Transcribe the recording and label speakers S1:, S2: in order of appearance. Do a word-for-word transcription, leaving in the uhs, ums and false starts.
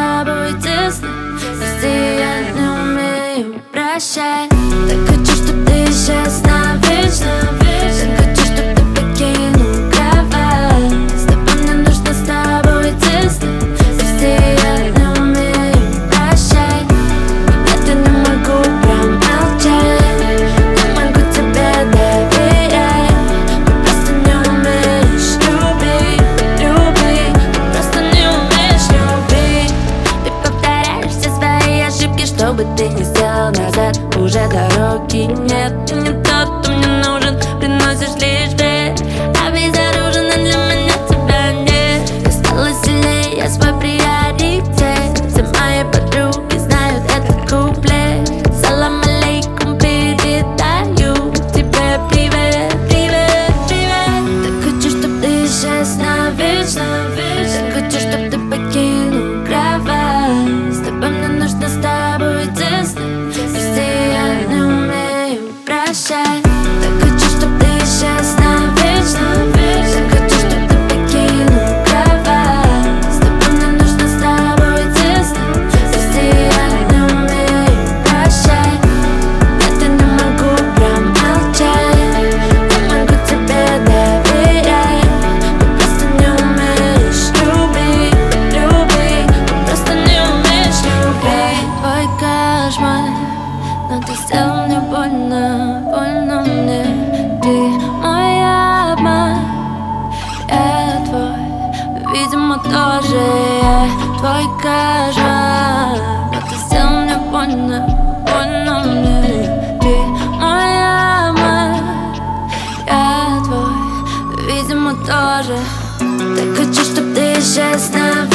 S1: тобой тесно. Прости, я не умею прощать. Так хочу, чтоб ты исчез навечно. Так хочу, чтоб ты покинул кровать. С тобой мне нужно с тобой тесно. Прости, я не умею прощать. Нет, я не могу промолчать. Не могу тебе доверять. Ты просто не умеешь любить, любить. Ты просто не умеешь любить. Ты повторяешь все свои ошибки, что бы ты ни сделал назад. Уже дороги нет, ты не тот, кто мне нужен. Приносишь лишь вред, обезоружена, для меня тебя нет. Я стала сильнее, я свой приоритет. Все мои подруги знают этот куплет. Салам алейкум, передаю тебе привет, привет, привет. Так хочу, чтоб ты исчез навечно. Так хочу, чтоб ты покинул кровать. С тобой мне нужно с тобой тесно. Прости, я не умею прощать. Так хочу, чтоб ты исчез навечно. Так хочу, чтоб ты покинул кровать. С тобой мне нужно с тобой тесно. Прости, я не умею прощать. Нет, я не могу промолчать. Не могу тебе доверять. Ты просто не умеешь любить, любить. Ты просто не умеешь любить. Твой кошмар, но ты сделал мне больно, больно мне. Ты мой обман, я твой, видимо, тоже я твой кошмар, но ты сделал мне больно, больно мне. Ты мой обман, я твой, видимо, тоже. Так хочу, чтоб ты исчез навечно.